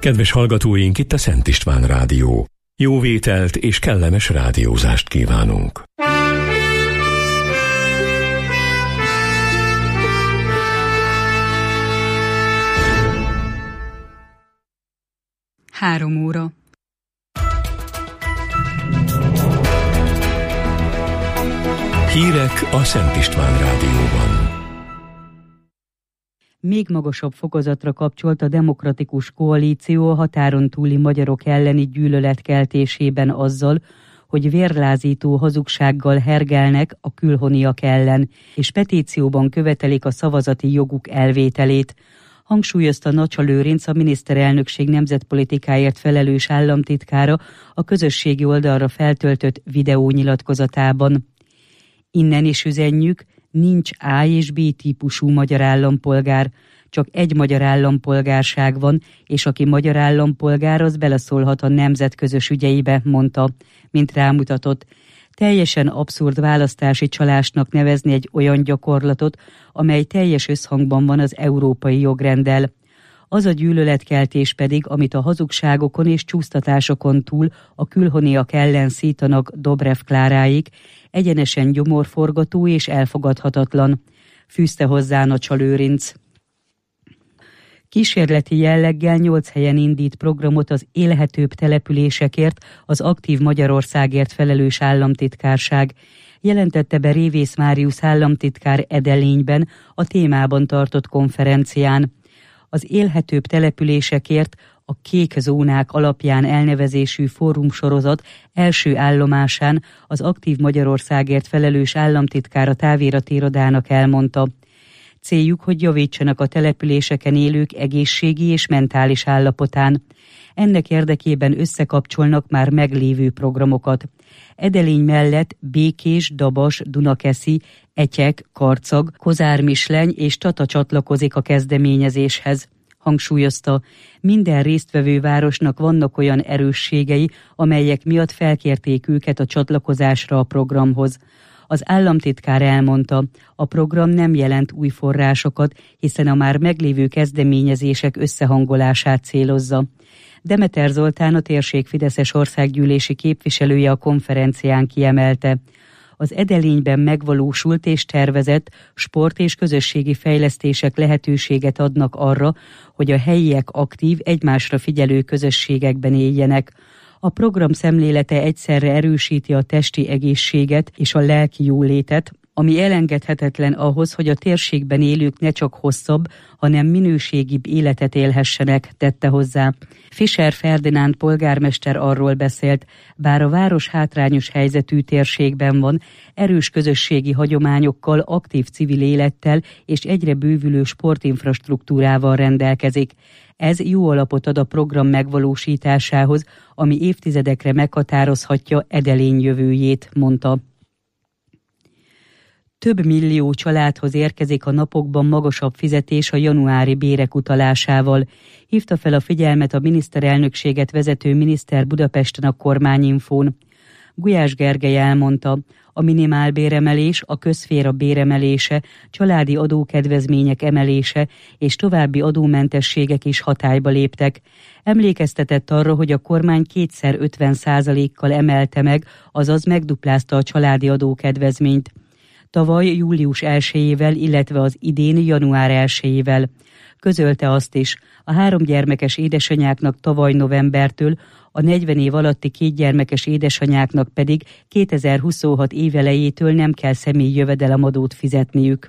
Kedves hallgatóink, itt a Szent István Rádió. Jó vételt és kellemes rádiózást kívánunk. Három óra. Hírek a Szent István Rádióban. Még magasabb fokozatra kapcsolt a Demokratikus Koalíció a határon túli magyarok elleni gyűlöletkeltésében azzal, hogy vérlázító hazugsággal hergelnek a külhoniak ellen, és petícióban követelik a szavazati joguk elvételét. Hangsúlyozta Nacsa Lőrinc, a miniszterelnökség nemzetpolitikáért felelős államtitkára a közösségi oldalra feltöltött videónyilatkozatában. Innen is üzenjük, nincs A és B típusú magyar állampolgár, csak egy magyar állampolgárság van, és aki magyar állampolgár, az beleszólhat a nemzet közös ügyeibe, mondta, mint rámutatott. Teljesen abszurd választási csalásnak nevezni egy olyan gyakorlatot, amely teljes összhangban van az európai jogrenddel. Az a gyűlöletkeltés pedig, amit a hazugságokon és csúsztatásokon túl a külhoniak ellen szítanak Dobrev Kláráig, egyenesen gyomorforgató és elfogadhatatlan, fűzte hozzá Nacsa Lőrinc. Kísérleti jelleggel 8 helyen indít programot az élhetőbb településekért az Aktív Magyarországért felelős államtitkárság. Jelentette be Révész Máriusz államtitkár Edelényben a témában tartott konferencián. Az élhetőbb településekért a kék zónák alapján elnevezésű fórumsorozat első állomásán az Aktív Magyarországért felelős államtitkár a távirati irodának elmondta. Céljuk, hogy javítsanak a településeken élők egészségi és mentális állapotán. Ennek érdekében összekapcsolnak már meglévő programokat. Edelény mellett Békés, Dabas, Dunakeszi, Etyek, Karcag, Kozármisleny és Tata csatlakozik a kezdeményezéshez. Hangsúlyozta, minden résztvevő városnak vannak olyan erősségei, amelyek miatt felkérték őket a csatlakozásra a programhoz. Az államtitkár elmondta, a program nem jelent új forrásokat, hiszen a már meglévő kezdeményezések összehangolását célozza. Demeter Zoltán, a térség fideszes országgyűlési képviselője a konferencián kiemelte. Az Edelényben megvalósult és tervezett sport- és közösségi fejlesztések lehetőséget adnak arra, hogy a helyiek aktív, egymásra figyelő közösségekben éljenek. A program szemlélete egyszerre erősíti a testi egészséget és a lelki jólétet, ami elengedhetetlen ahhoz, hogy a térségben élők ne csak hosszabb, hanem minőségibb életet élhessenek, tette hozzá. Fischer Ferdinánd polgármester arról beszélt, bár a város hátrányos helyzetű térségben van, erős közösségi hagyományokkal, aktív civil élettel és egyre bővülő sportinfrastruktúrával rendelkezik. Ez jó alapot ad a program megvalósításához, ami évtizedekre meghatározhatja Edelény jövőjét, mondta. Több millió családhoz érkezik a napokban magasabb fizetés a januári bérek utalásával. Hívta fel a figyelmet a miniszterelnökséget vezető miniszter Budapesten a Kormányinfón. Gulyás Gergely elmondta, a minimálbéremelés, a közszféra béremelése, családi adókedvezmények emelése és további adómentességek is hatályba léptek. Emlékeztetett arra, hogy a kormány kétszer 50%-kal emelte meg, azaz megduplázta a családi adókedvezményt. Tavaly július 1-ével, illetve az idén január 1-ével. Közölte azt is, a 3 gyermekes édesanyáknak tavaly novembertől, a 40 év alatti 2 gyermekes édesanyáknak pedig 2026 év elejétől nem kell személyi jövedelemadót fizetniük.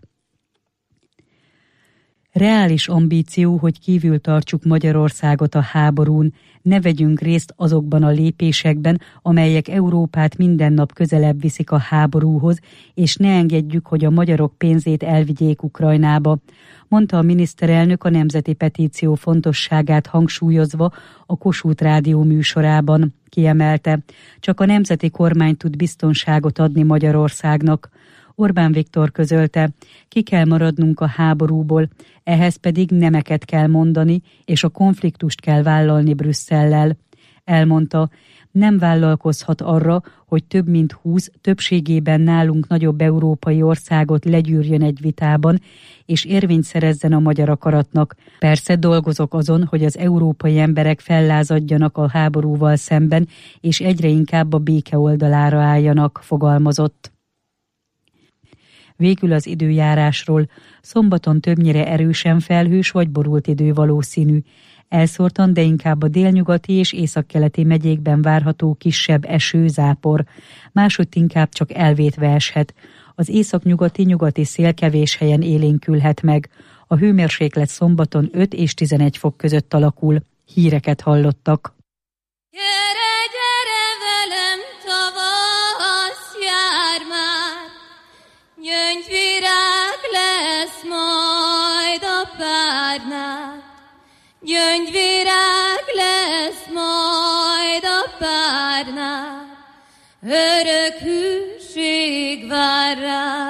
Reális ambíció, hogy kívül tartsuk Magyarországot a háborún, ne vegyünk részt azokban a lépésekben, amelyek Európát minden nap közelebb viszik a háborúhoz, és ne engedjük, hogy a magyarok pénzét elvigyék Ukrajnába, mondta a miniszterelnök a nemzeti petíció fontosságát hangsúlyozva a Kossuth Rádió műsorában. Kiemelte, csak a nemzeti kormány tud biztonságot adni Magyarországnak. Orbán Viktor közölte, ki kell maradnunk a háborúból, ehhez pedig nemeket kell mondani, és a konfliktust kell vállalni Brüsszellel. Elmondta, nem vállalkozhat arra, hogy több mint 20 többségében nálunk nagyobb európai országot legyűrjön egy vitában, és érvényt szerezzen a magyar akaratnak. Persze dolgozok azon, hogy az európai emberek fellázadjanak a háborúval szemben, és egyre inkább a béke oldalára álljanak, fogalmazott. Végül az időjárásról. Szombaton többnyire erősen felhős vagy borult idő valószínű. Elszórtan, de inkább a délnyugati és északkeleti megyékben várható kisebb eső-zápor. Másutt inkább csak elvétve eshet. Az északnyugati szél kevés helyen élénkülhet meg. A hőmérséklet szombaton 5 és 11 fok között alakul. Híreket hallottak. Gyere, gyere velem, tavasz jár már, gyöngyvirág lesz majd a párnál. Gyöngyvirág lesz majd a párnál, örök hűség vár rá.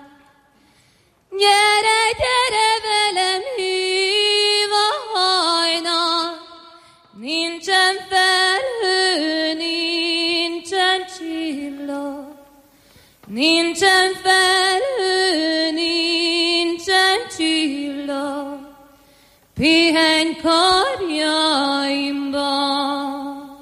Gyere, gyere velem, hív a hajnal, nincsen felhő, nincsen csillag, nincsen felhő, nincsen csillag. Pihenj karjaimban.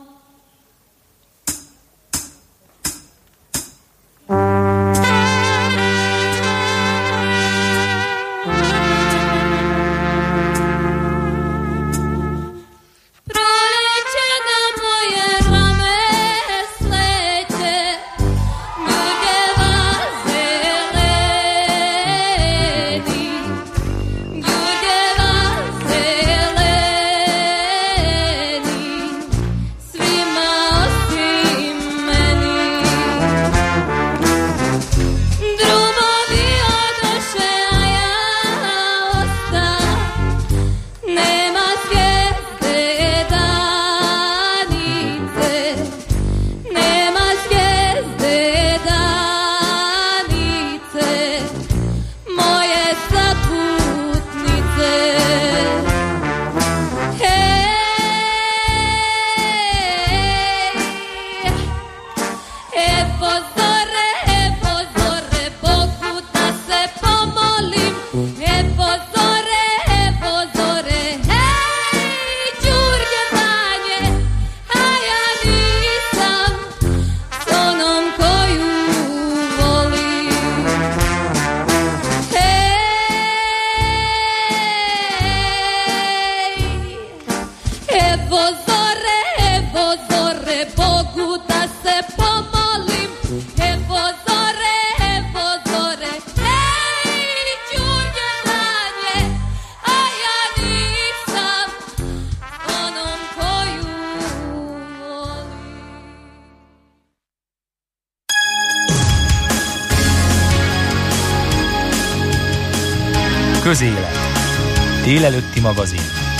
Közélet. Délelőtti magazin.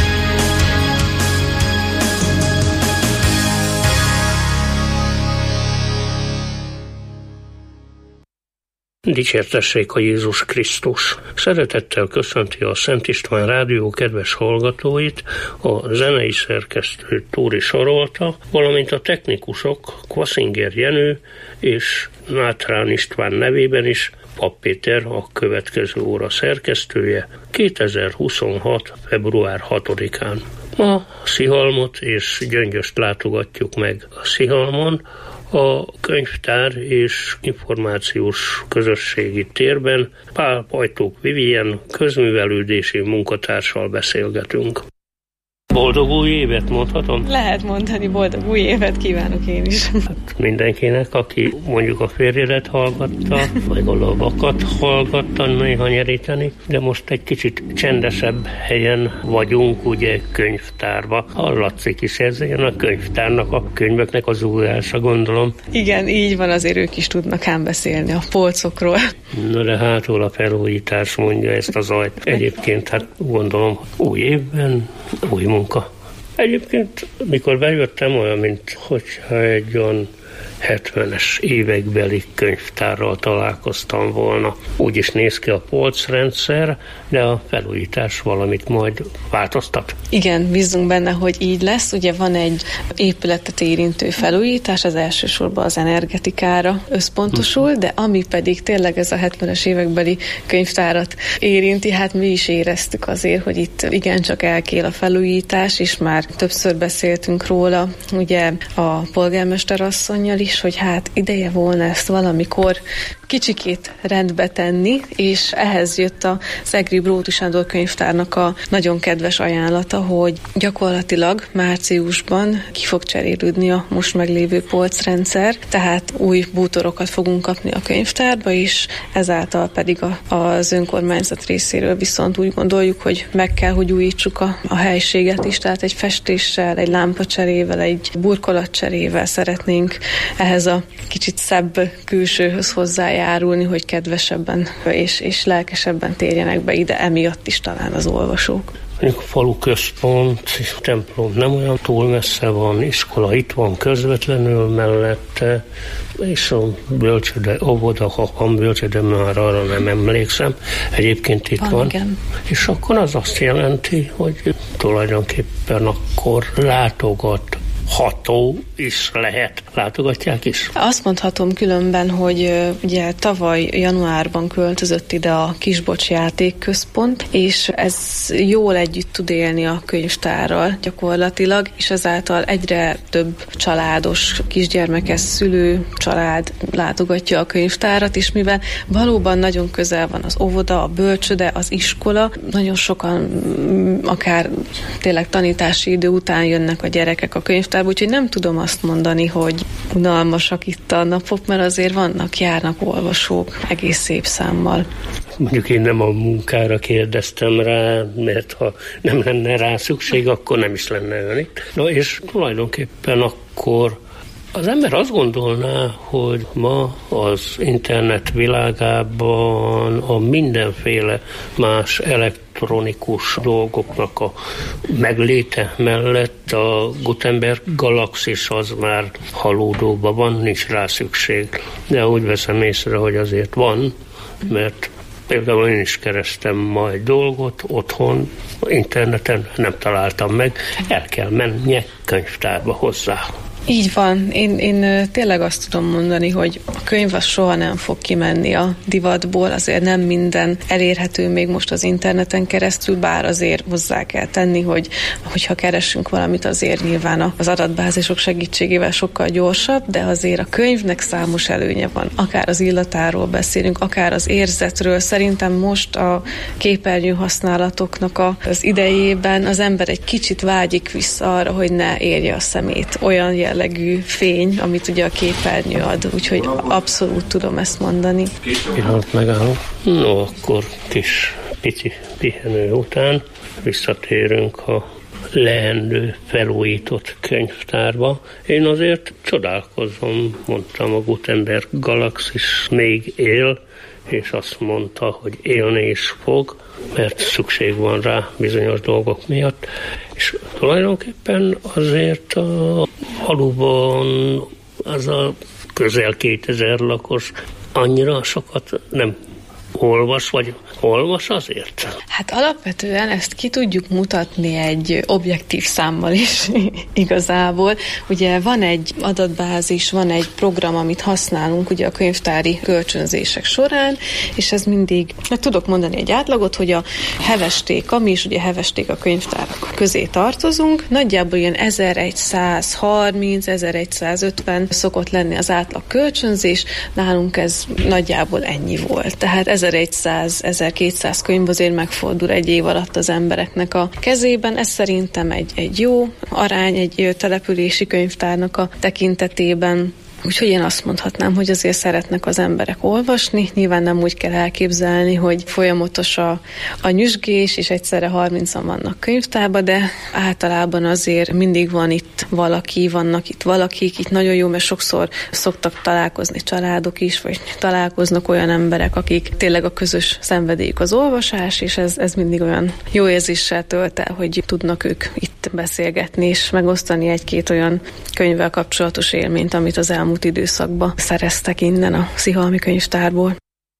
Dicsértessék a Jézus Krisztus! Szeretettel köszönti a Szent István Rádió kedves hallgatóit, a zenei szerkesztő Tóri Sarolta, valamint a technikusok Kvaszinger Jenő és Nátrán István nevében is Papp Péter, a következő óra szerkesztője, 2026. február 6-án. Ma Szihalmot és Gyöngyöst látogatjuk meg. A Szihalmon a könyvtár és információs közösségi térben Pál Pajtók Vivien közművelődési munkatársal beszélgetünk. Boldog új évet mondhatom? Lehet mondani, boldog új évet kívánok én is. Hát mindenkinek, aki mondjuk a férjedet hallgatta, vagy a lovakat hallgatta néha nyeríteni, de most egy kicsit csendesebb helyen vagyunk, ugye könyvtárba. Hallatszik is ez ilyen a könyvtárnak, a könyveknek az újása, gondolom. Igen, így van, azért ők is tudnak ám beszélni a polcokról. Na de hátul a felújítás mondja ezt a zajt. Egyébként hát gondolom új évben új munka. Egyébként, mikor bejöttem, olyan, mint hogyha egy olyan 70-es évekbeli könyvtárral találkoztam volna. Úgy is néz ki a polcrendszer, de a felújítás valamit majd változtat. Igen, bízunk benne, hogy így lesz. Ugye van egy épületet érintő felújítás, az elsősorban az energetikára összpontosul, de ami pedig tényleg ez a 70-es évekbeli könyvtárat érinti, hát mi is éreztük azért, hogy itt igencsak elkél a felújítás, és már többször beszéltünk róla, ugye a polgármester asszonnyal is, hogy hát ideje volna ezt valamikor kicsikét rendbe tenni, és ehhez jött az Egri Bródi Sándor könyvtárnak a nagyon kedves ajánlata, hogy gyakorlatilag márciusban ki fog cserélődni a most meglévő polcrendszer, tehát új bútorokat fogunk kapni a könyvtárba, és ezáltal pedig az önkormányzat részéről viszont úgy gondoljuk, hogy meg kell, hogy újítsuk a helységet is, tehát egy festéssel, egy lámpacserével, egy burkolatcserével szeretnénk ehhez a kicsit szebb külsőhöz hozzájárulni, hogy kedvesebben és lelkesebben térjenek be ide, emiatt is talán az olvasók. A falu központ, templom nem olyan túl messze van, iskola itt van közvetlenül mellette, és a bölcsőde, óvoda, ha van bölcsőde, már arra nem emlékszem, egyébként itt van. Igen. És akkor az azt jelenti, hogy tulajdonképpen akkor látogatható is lehet. Látogatják is? Azt mondhatom különben, hogy ugye tavaly januárban költözött ide a Kisbocs játékközpont, és ez jól együtt tud élni a könyvtárral gyakorlatilag, és ezáltal egyre több családos, kisgyermekes szülő család látogatja a könyvtárat, és mivel valóban nagyon közel van az óvoda, a bölcsőde, az iskola, nagyon sokan akár tényleg tanítási idő után jönnek a gyerekek a könyvtárba, úgyhogy nem tudom azt mondani, hogy unalmasak itt a napok, mert azért járnak olvasók egész szép számmal. Mondjuk én nem a munkára kérdeztem rá, mert ha nem lenne rá szükség, akkor nem is lenne ön itt. Na és tulajdonképpen akkor az ember azt gondolná, hogy ma az internet világában a mindenféle más elektronikus dolgoknak a megléte mellett a Gutenberg galaxis az már halódóban van, nincs rá szükség. De úgy veszem észre, hogy azért van, mert például én is kerestem majd dolgot otthon, interneten nem találtam meg, el kell mennie könyvtárba hozzá. Így van. Én tényleg azt tudom mondani, hogy a könyv az soha nem fog kimenni a divatból, azért nem minden elérhető még most az interneten keresztül, bár azért hozzá kell tenni, hogyha keresünk valamit, azért nyilván az adatbázisok segítségével sokkal gyorsabb, de azért a könyvnek számos előnye van. Akár az illatáról beszélünk, akár az érzetről. Szerintem most a képernyő használatoknak az idejében az ember egy kicsit vágyik vissza arra, hogy ne érje a szemét. Olyan jellegű fény, amit ugye a képernyő ad, úgyhogy abszolút tudom ezt mondani. Pillanat megállom. No, akkor pici pihenő után visszatérünk a leendő, felújított könyvtárba. Én azért csodálkozom, mondtam, a Gutenberg galaxis még él, és azt mondta, hogy élni is fog, mert szükség van rá bizonyos dolgok miatt. És tulajdonképpen azért a faluban az a közel 2000 lakos annyira sokat nem olvas, vagy olvas azért? Hát alapvetően ezt ki tudjuk mutatni egy objektív számmal is igazából. Ugye van egy adatbázis, van egy program, amit használunk ugye a könyvtári kölcsönzések során, és ez mindig, tudok mondani egy átlagot, hogy a hevesték, ami is ugye hevesték a könyvtárak közé tartozunk, nagyjából ilyen 1130-1150 szokott lenni az átlag kölcsönzés, nálunk ez nagyjából ennyi volt. Tehát 1100-1200 könyv azért megfordul egy év alatt az embereknek a kezében. Ez szerintem egy jó arány egy települési könyvtárnak a tekintetében. Úgyhogy én azt mondhatnám, hogy azért szeretnek az emberek olvasni. Nyilván nem úgy kell elképzelni, hogy folyamatos a nyüzsgés, és egyszerre 30-an vannak könyvtárban, de általában azért mindig van itt valaki, vannak itt valakik. Itt nagyon jó, mert sokszor szoktak találkozni családok is, vagy találkoznak olyan emberek, akik tényleg a közös szenvedélyük az olvasás, és ez mindig olyan jó érzéssel tölt el, hogy tudnak ők itt beszélgetni, és megosztani egy-két olyan könyvvel kapcsolatos élményt, amit az elmúlt elmúlt időszakban szereztek innen a Szihalmi könyvtárból.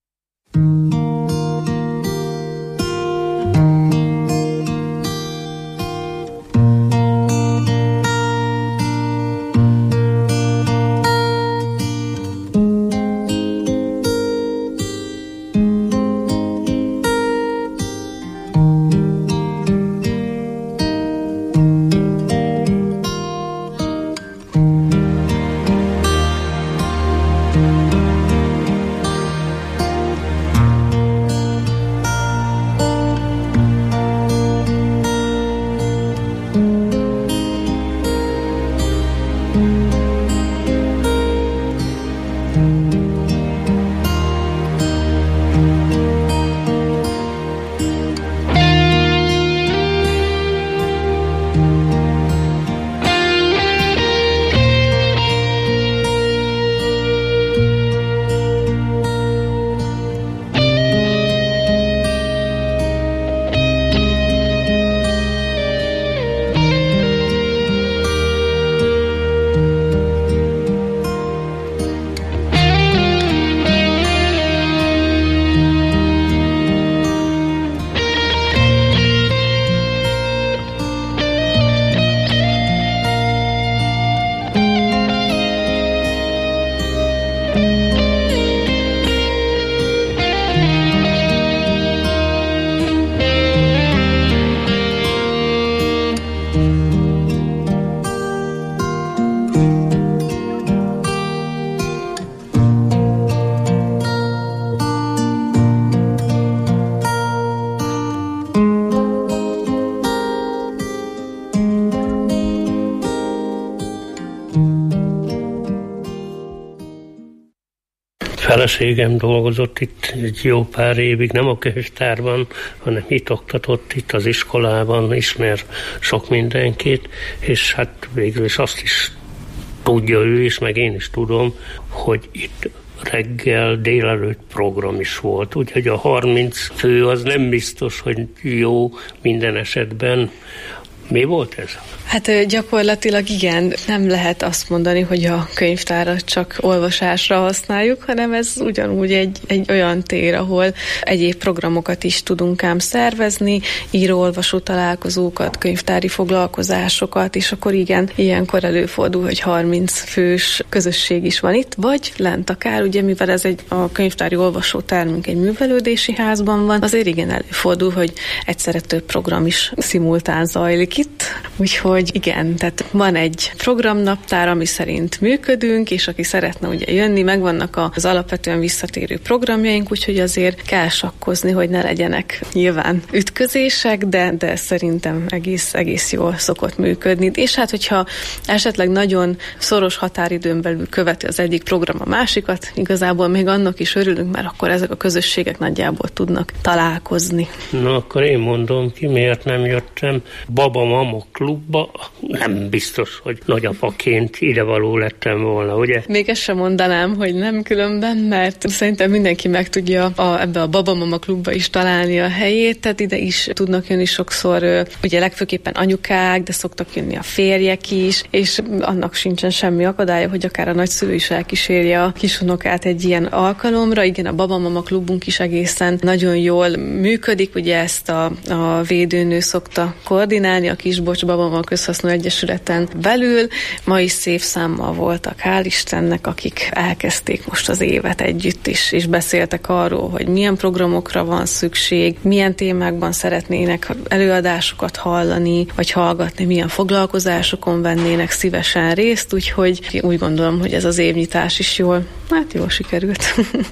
Feleségem dolgozott itt egy jó pár évig, nem a könyvtárban, hanem itt oktatott, itt az iskolában, ismer sok mindenkit, és hát végül is azt is tudja ő is, meg én is tudom, hogy itt reggel, délelőtt program is volt. Úgyhogy a 30 fő az nem biztos, hogy jó minden esetben. Mi volt ez? Hát gyakorlatilag igen, nem lehet azt mondani, hogy a könyvtárat csak olvasásra használjuk, hanem ez ugyanúgy egy olyan tér, ahol egyéb programokat is tudunk ám szervezni, író-olvasó találkozókat, könyvtári foglalkozásokat, és akkor igen, ilyenkor előfordul, hogy 30 fős közösség is van itt, vagy lent akár, ugye mivel ez a könyvtári olvasótermünk egy művelődési házban van, azért igen előfordul, hogy egyszerre több program is szimultán zajlik itt, úgyhogy igen, tehát van egy programnaptár, ami szerint működünk, és aki szeretne ugye jönni, megvannak az alapvetően visszatérő programjaink, úgyhogy azért kell sakkozni, hogy ne legyenek nyilván ütközések, de szerintem egész jól szokott működni. És hát, hogyha esetleg nagyon szoros határidőn belül követi az egyik program a másikat, igazából még annak is örülünk, mert akkor ezek a közösségek nagyjából tudnak találkozni. Na, akkor én mondom ki, miért nem jöttem Baba-Mama klubba. Nem biztos, hogy nagyapaként idevaló lettem volna, ugye? Még ezt sem mondanám, hogy nem különben, mert szerintem mindenki meg tudja ebbe a Baba-Mama klubba is találni a helyét, tehát ide is tudnak jönni sokszor, ugye legfőképpen anyukák, de szoktak jönni a férjek is, és annak sincsen semmi akadálya, hogy akár a nagyszülő is elkísérje a kisunokát egy ilyen alkalomra. Igen, a Baba-Mama klubunk is egészen nagyon jól működik, ugye ezt a védőnő szokta koordinálni, a Kisbocs Baba-Mama Közhasznú Egyesületen belül. Ma is szép számmal voltak, hál' Istennek, akik elkezdték most az évet együtt is, és beszéltek arról, hogy milyen programokra van szükség, milyen témákban szeretnének előadásokat hallani, vagy hallgatni, milyen foglalkozásokon vennének szívesen részt, úgyhogy úgy gondolom, hogy ez az évnyitás is jól sikerült.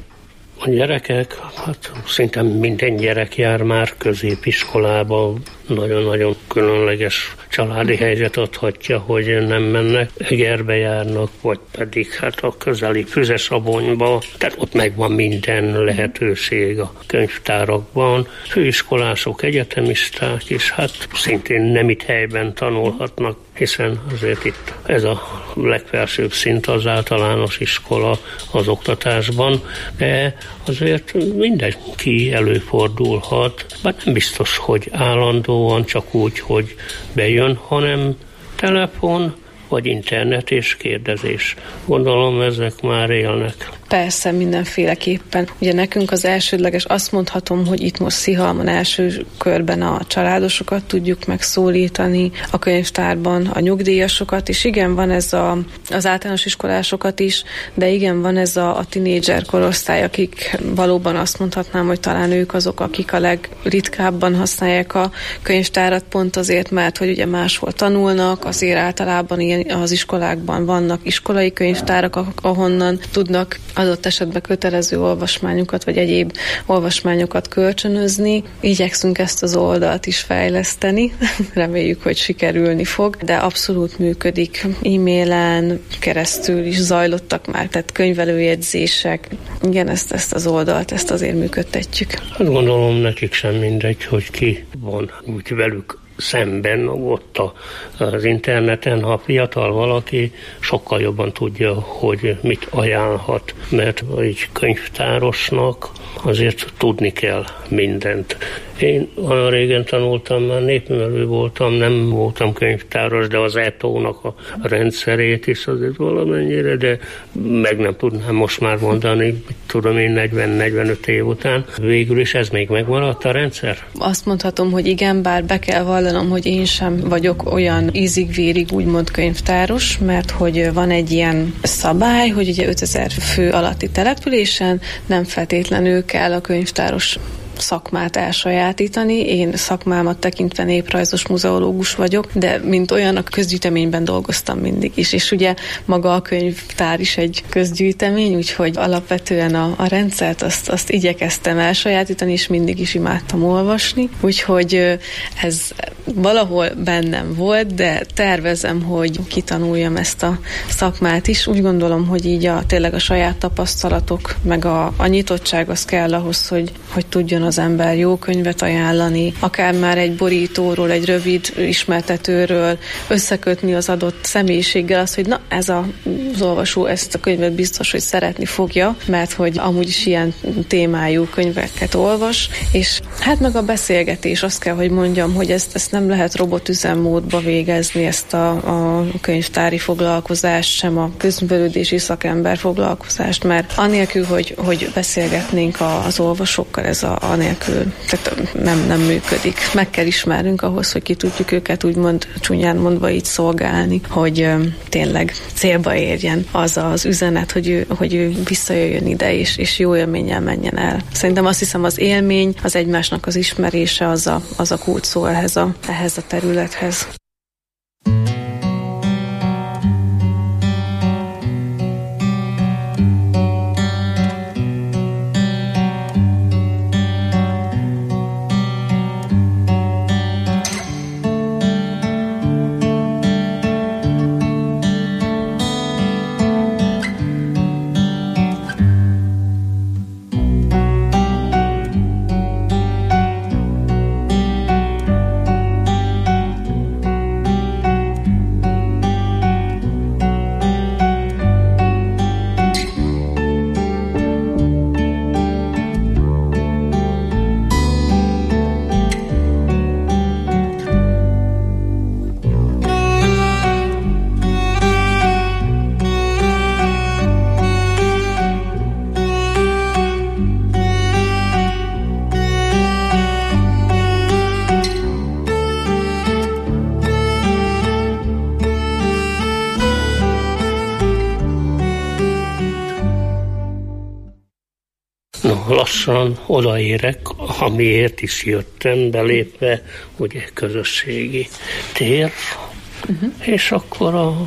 A gyerekek, hát szinte minden gyerek jár már középiskolába, nagyon-nagyon különleges családi helyzet adhatja, hogy nem mennek, Egerbe járnak, vagy pedig hát a közeli Füzesabonyba, tehát ott megvan minden lehetőség a könyvtárakban. Főiskolások, egyetemisták, és hát szintén nem itt helyben tanulhatnak, hiszen azért itt ez a legfelsőbb szint az általános iskola az oktatásban, de azért mindenki előfordulhat, bár nem biztos, hogy állandóan csak úgy, hogy bejön, hanem telefon, vagy internet és kérdezés. Gondolom, ezek már élnek. Persze, mindenféleképpen. Ugye nekünk az elsődleges, azt mondhatom, hogy itt most Szihalmon első körben a családosokat tudjuk megszólítani, a könyvtárban a nyugdíjasokat, és igen, van ez az általános iskolásokat is, de igen, van ez a tinédzser korosztály, akik valóban azt mondhatnám, hogy talán ők azok, akik a legritkábban használják a könyvtárat, pont azért, mert hogy ugye máshol tanulnak, azért általában ilyen az iskolákban vannak iskolai könyvtárak, ahonnan tudnak adott esetben kötelező olvasmányokat, vagy egyéb olvasmányokat kölcsönözni. Igyekszünk ezt az oldalt is fejleszteni. Reméljük, hogy sikerülni fog, de abszolút működik. E-mailen keresztül is zajlottak már, tehát könyvelőjegyzések. Igen, ezt az oldalt, ezt azért működtetjük. Hát gondolom, nekik sem mindegy, hogy ki van úgy velük szemben ott az interneten, ha fiatal valaki, sokkal jobban tudja, hogy mit ajánlhat, mert egy könyvtárosnak azért tudni kell mindent. Én olyan régen tanultam, már népművelő voltam, nem voltam könyvtáros, de az ETO-nak a rendszerét is azért valamennyire, de meg nem tudnám most már mondani, tudom én 40-45 év után. Végül is ez még megmaradt a rendszer? Azt mondhatom, hogy igen, bár be kell vallanom, hogy én sem vagyok olyan ízig-vérig úgymond könyvtáros, mert hogy van egy ilyen szabály, hogy ugye 5000 fő alatti településen nem feltétlenül kell a könyvtáros szakmát elsajátítani. Én szakmámat tekintve néprajzos muzeológus vagyok, de mint olyan a közgyűjteményben dolgoztam mindig is, és ugye maga a könyvtár is egy közgyűjtemény, úgyhogy alapvetően a rendszert azt igyekeztem elsajátítani, és mindig is imádtam olvasni, úgyhogy ez valahol bennem volt, de tervezem, hogy kitanuljam ezt a szakmát is. Úgy gondolom, hogy így tényleg a saját tapasztalatok, meg a nyitottság az kell ahhoz, hogy tudjon az ember jó könyvet ajánlani, akár már egy borítóról, egy rövid ismertetőről összekötni az adott személyiséggel azt, hogy na, ez az olvasó ezt a könyvet biztos, hogy szeretni fogja, mert hogy amúgy is ilyen témájú könyveket olvas, és hát meg a beszélgetés, azt kell, hogy mondjam, hogy ezt nem lehet robotüzemmódba végezni, ezt a könyvtári foglalkozást, sem a közművelődési szakember foglalkozást, mert anélkül, hogy beszélgetnénk az olvasókkal, ez anélkül, tehát nem működik. Meg kell ismernünk ahhoz, hogy ki tudjuk őket úgymond csúnyán mondva így szolgálni, hogy tényleg célba érjen az üzenet, hogy ő visszajöjjön ide, és jó élménnyel menjen el. Szerintem azt hiszem az élmény, az egymásnak az ismerése az a kulcs szó ehhez a területhez. Lassan odaérek, amiért is jöttem, belépve ugye közösségi tér, és akkor a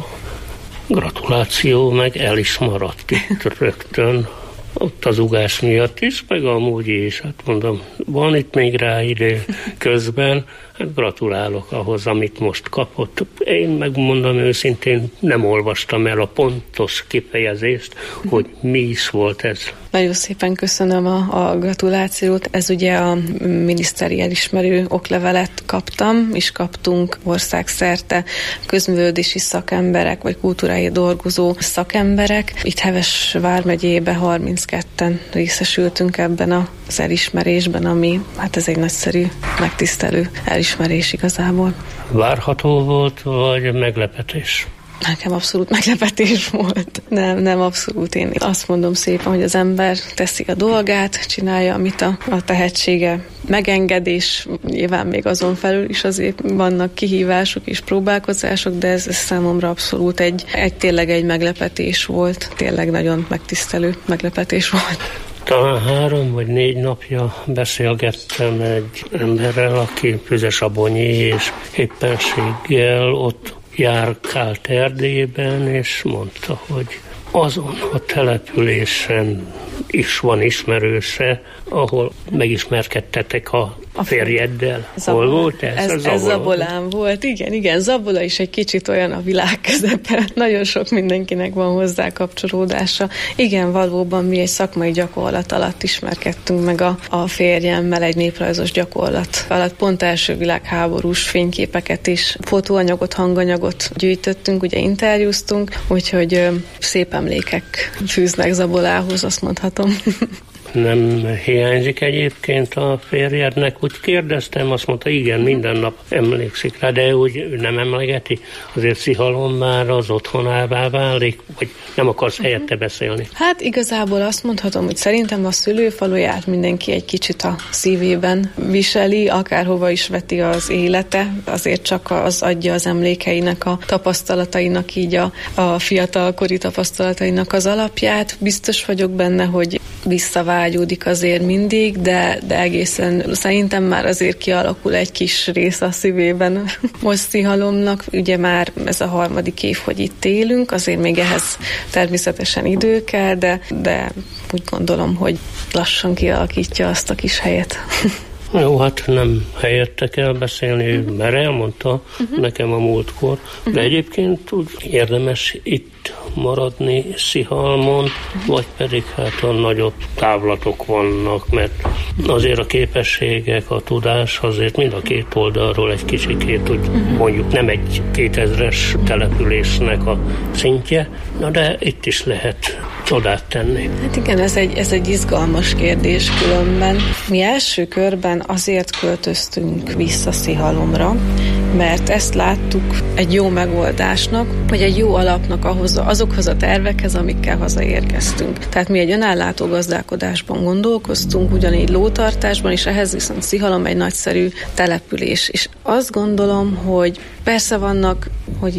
gratuláció meg el is maradt itt rögtön, ott az ugás miatt is, meg amúgy is, hát mondom, van itt még rá idő közben, hát gratulálok ahhoz, amit most kapott. Én megmondom őszintén, nem olvastam el a pontos kifejezést, hogy mi is volt ez. Nagyon szépen köszönöm a gratulációt. Ez ugye a miniszteri elismerő oklevelet kaptam, és kaptunk országszerte közművelődési szakemberek, vagy kultúrái dolgozó szakemberek. Itt Heves vármegyébe 32-en részesültünk ebben az elismerésben, ami hát ez egy nagyszerű, megtisztelő elismerés igazából. Várható volt, vagy meglepetés? Nekem abszolút meglepetés volt. Nem abszolút. Én azt mondom szépen, hogy az ember teszi a dolgát, csinálja, amit a tehetsége megenged, és nyilván még azon felül is azért vannak kihívások és próbálkozások, de ez számomra abszolút tényleg egy meglepetés volt. Tényleg nagyon megtisztelő meglepetés volt. Talán 3 vagy 4 napja beszélgettem egy emberrel, aki Füzesabonyi, és éppenséggel ott járkált Erdélyben, és mondta, hogy azon a településen is van ismerőse, ahol megismerkedtetek a férjeddel. Hol volt ez? Ez Zabolán volt, igen. Zabola is egy kicsit olyan a világ közepe. Nagyon sok mindenkinek van hozzá kapcsolódása. Igen, valóban mi egy szakmai gyakorlat alatt ismerkedtünk meg a férjemmel, egy néprajzos gyakorlat alatt. Pont első világháborús fényképeket is, fotóanyagot, hanganyagot gyűjtöttünk, ugye interjúztunk, úgyhogy szép emlékek fűznek Zabolához, azt mondhatom. Nem hiányzik egyébként a férjednek? Úgy kérdeztem, azt mondta, igen, minden nap emlékszik rá, de úgy nem emlegeti. Azért Szihalom már az otthonává válik, vagy nem akarsz helyette beszélni? Hát igazából azt mondhatom, hogy szerintem a szülőfaluját mindenki egy kicsit a szívében viseli, akárhova is veti az élete, azért csak az adja az emlékeinek, a tapasztalatainak, így a fiatalkori tapasztalatainak az alapját. Biztos vagyok benne, hogy visszavágyódik azért mindig, de egészen szerintem már azért kialakul egy kis rész a szívében. Most Szihalomnak ugye már ez a 3. év, hogy itt élünk, azért még ehhez természetesen idő kell, de úgy gondolom, hogy lassan kialakítja azt a kis helyet. Jó, hát nem helyette kell beszélni, mert elmondta nekem a múltkor, de egyébként úgy érdemes itt maradni Szihalmon, vagy pedig hát a nagyobb távlatok vannak, mert azért a képességek, a tudás azért mind a két oldalról egy kicsikét, úgy mondjuk nem egy 2000-es településnek a szintje, de itt is lehet csodát tenni. Hát igen, ez egy izgalmas kérdés különben. Mi első körben azért költöztünk vissza Szihalomra, mert ezt láttuk egy jó megoldásnak, vagy egy jó alapnak azokhoz a tervekhez, amikkel hazaérkeztünk. Tehát mi egy önállátó gazdálkodásban gondolkoztunk, ugyanígy lótartásban, és ehhez viszont Szihalom egy nagyszerű település. És azt gondolom, hogy persze vannak,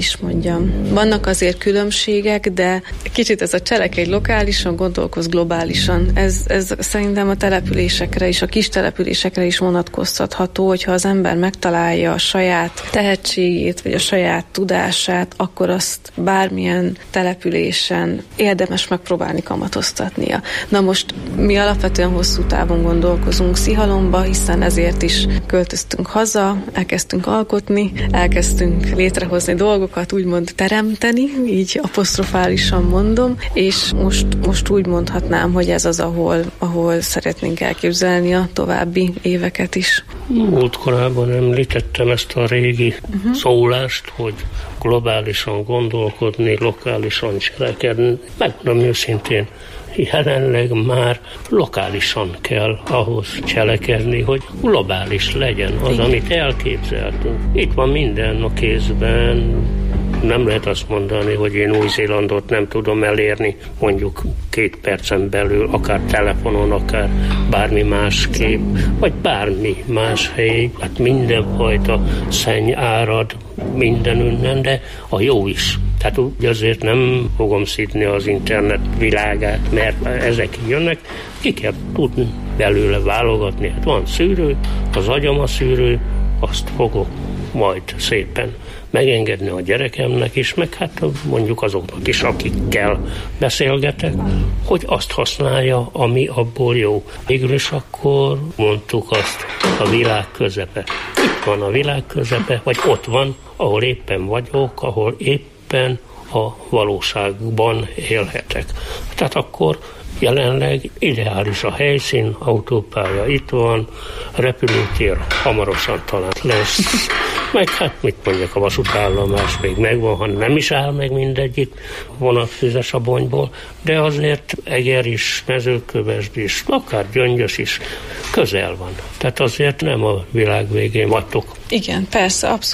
vannak azért különbségek, de kicsit ez a cselekedj lokálisan, gondolkozz globálisan. Ez szerintem a településekre is, a kis településekre is vonatkoztatható, hogyha az ember megtalálja a saját tehetségét, vagy a saját tudását, akkor azt bármilyen településen érdemes megpróbálni kamatoztatnia. Na most mi alapvetően hosszú távon gondolkozunk Szihalomba, hiszen ezért is költöztünk haza, elkezdtünk alkotni, elkezdtünk létrehozni dolgokat, úgymond teremteni, így apostrofálisan mondom, és most úgy mondhatnám, hogy ez az, ahol szeretnénk elképzelni a további éveket is. Múltkorában említettem ezt a régi szólást, hogy globálisan gondolkodni, lokálisan cselekedni. Megmondom őszintén, jelenleg már lokálisan kell ahhoz cselekedni, hogy globális legyen az, amit elképzeltünk. Itt van minden a kézben. Nem lehet azt mondani, hogy én Új-Zélandot nem tudom elérni mondjuk 2 percen belül, akár telefonon, akár bármi másképp, vagy bármi más hely. Hát mindenfajta szenny árad mindenünnen, de a jó is. Tehát úgy azért nem fogom szidni az internet világát, mert ezek jönnek, ki kell tudni belőle válogatni. Hát van szűrő, az agyam a szűrő, azt fogok majd szépen megengedni a gyerekemnek is, meg hát mondjuk azoknak is, akikkel beszélgetek, hogy azt használja, ami abból jó. Végül is akkor mondtuk azt, a világ közepe. Itt van a világ közepe, vagy ott van, ahol éppen vagyok, ahol éppen a valóságban élhetek. Tehát akkor jelenleg ideális a helyszín, autópálya itt van, repülőtér hamarosan talán lesz. Meg hát mit mondjak, a vasútállomás még megvan, ha nem is áll meg mindegyik vonat Füzesabonyból, de azért Eger is, Mezőkövesd is, akár Gyöngyös is közel van. Tehát azért nem a világ végén vagytok. Igen, persze, abszolút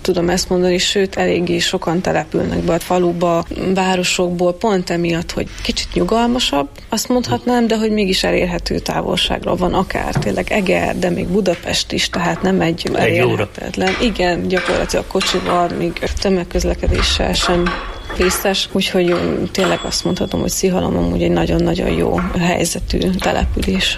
tudom ezt mondani, sőt, eléggé sokan települnek be a faluba, városokból, pont emiatt, hogy kicsit nyugalmasabb, azt mondhatnám, de hogy mégis elérhető távolságra van, akár tényleg Eger, de még Budapest is, tehát nem egy elérhetetlen. Igen, gyakorlatilag kocsival, még tömegközlekedéssel sem vészes, úgyhogy tényleg azt mondhatom, hogy Szihalom amúgy egy nagyon-nagyon jó helyzetű település.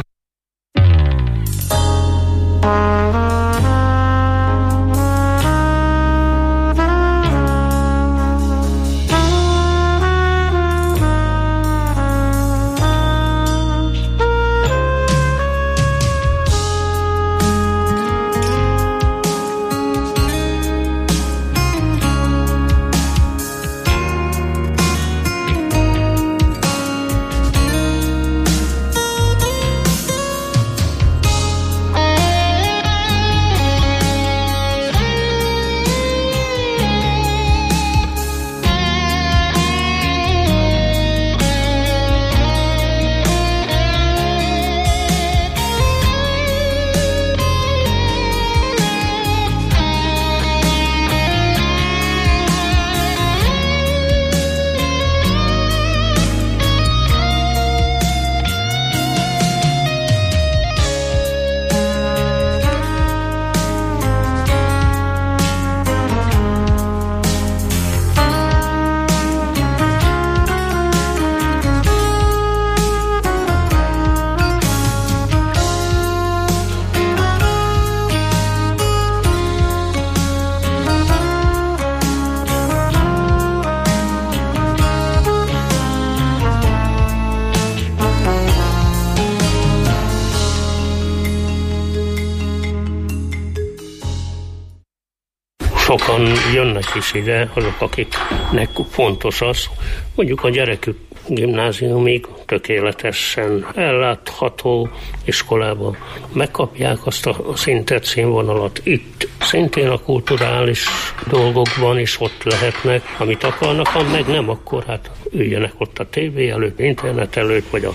Sokan jönnek is ide, azok, akiknek fontos az, mondjuk a gyerekük gimnáziumig tökéletesen ellátható iskolában megkapják azt a szintet, színvonalat. Itt szintén a kulturális dolgokban is ott lehetnek, amit akarnak, ha meg nem, akkor hát üljenek ott a tévé előtt, internet előtt, vagy a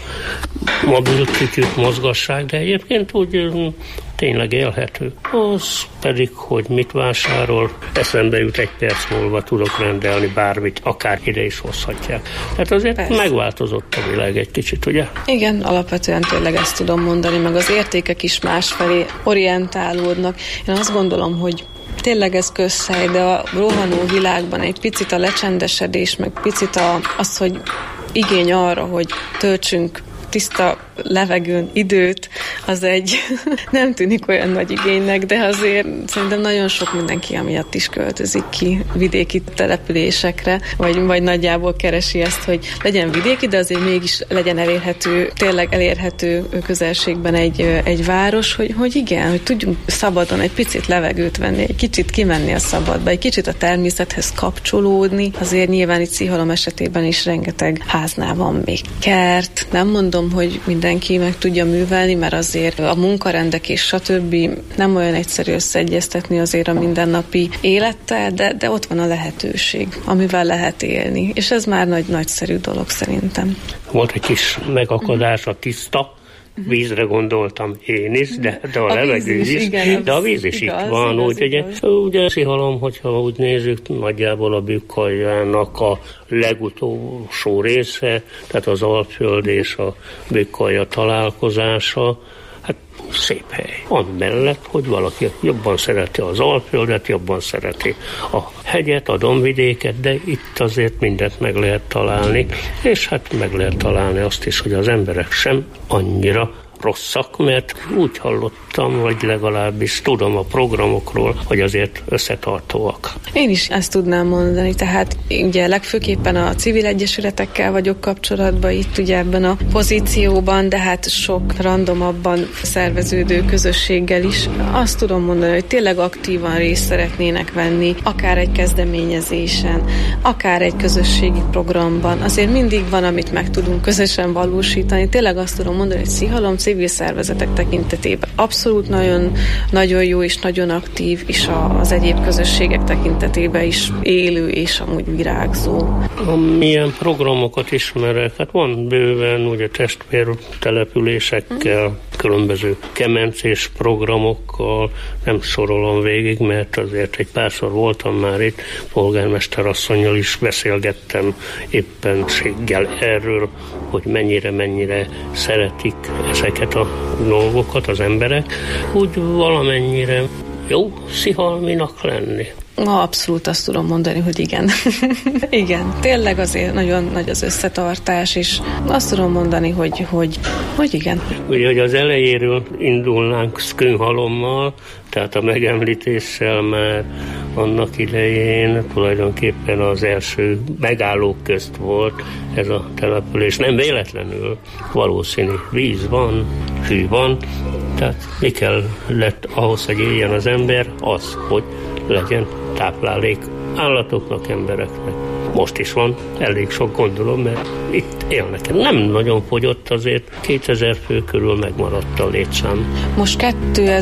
mobilkütyűt mozgassák, de egyébként úgy tényleg élhető. Az pedig, hogy mit vásárol, eszembe jut, egy perc múlva tudok rendelni bármit, akár ide is hozhatják. Tehát azért persze megváltozott a világ egy kicsit, ugye? Igen, alapvetően tényleg ezt tudom mondani, meg az értékek is másfelé orientálódnak. Én azt gondolom, hogy tényleg ez közhely, de a rohanó világban egy picit a lecsendesedés, meg picit az, hogy igény arra, hogy töltsünk tiszta levegőn időt, az egy nem tűnik olyan nagy igénynek, de azért szerintem nagyon sok mindenki amiatt is költözik ki vidéki településekre, vagy nagyjából keresi ezt, hogy legyen vidéki, de azért mégis legyen elérhető, tényleg elérhető közelségben egy város, hogy igen, hogy tudjunk szabadon egy picit levegőt venni, egy kicsit kimenni a szabadba, egy kicsit a természethez kapcsolódni. Azért nyilván itt Szihalom esetében is rengeteg háznál van még kert. Nem mondom, hogy mindenki meg tudja művelni, mert azért a munkarendek és stb. Nem olyan egyszerű összeegyeztetni azért a mindennapi élettel, de ott van a lehetőség, amivel lehet élni. És ez már nagyszerű dolog szerintem. Volt egy kis megakadás a tiszta vízre gondoltam én is, de a levegő is, igen, de a víz is igaz, itt van. Ugye Szihalom, hogyha úgy nézzük, nagyjából a Bükkaljának a legutolsó része, tehát az Alföld és a Bükkalja találkozása, hát szép hely. Amellett, hogy valaki jobban szereti az Alföldet, jobban szereti a hegyet, a dombvidéket, de itt azért mindent meg lehet találni, és hát meg lehet találni azt is, hogy az emberek sem annyira rosszak, mert úgy hallottam, vagy legalábbis tudom a programokról, hogy azért összetartóak. Én is ezt tudnám mondani, tehát ugye legfőképpen a civil egyesületekkel vagyok kapcsolatban itt ugye ebben a pozícióban, de hát sok randomabban szerveződő közösséggel is. Azt tudom mondani, hogy tényleg aktívan részt szeretnének venni, akár egy kezdeményezésen, akár egy közösségi programban. Azért mindig van, amit meg tudunk közösen valósítani. Tényleg azt tudom mondani, hogy Szihalom civil szervezetek tekintetében abszolút nagyon, nagyon jó és nagyon aktív, és az egyéb közösségek tekintetében is élő és amúgy virágzó. Milyen programokat ismerek? Hát van bőven ugye testvértelepülésekkel különböző kemencés programokkal, nem sorolom végig, mert azért egy párszor voltam már itt, polgármester asszonnyal is beszélgettem éppenséggel erről, hogy mennyire szeretik ezeket a dolgokat az emberek, úgy valamennyire jó szihalminak lenni. Abszolút azt tudom mondani, hogy igen. Igen, tényleg azért nagyon nagy az összetartás, és azt tudom mondani, hogy igen. Ugye, hogy az elejéről indulnánk Szkünhalommal, tehát a megemlítéssel már annak idején tulajdonképpen az első megállók közt volt ez a település. Nem véletlenül, valószínű víz van, hű van, tehát mi kellett ahhoz, hogy éljen az ember, az, hogy legyen táplálék állatoknak, embereknek. Most is van, elég sok gondolom, mert itt élnek. Nem nagyon fogyott, azért 2000 fő körül megmaradt a létszám. Most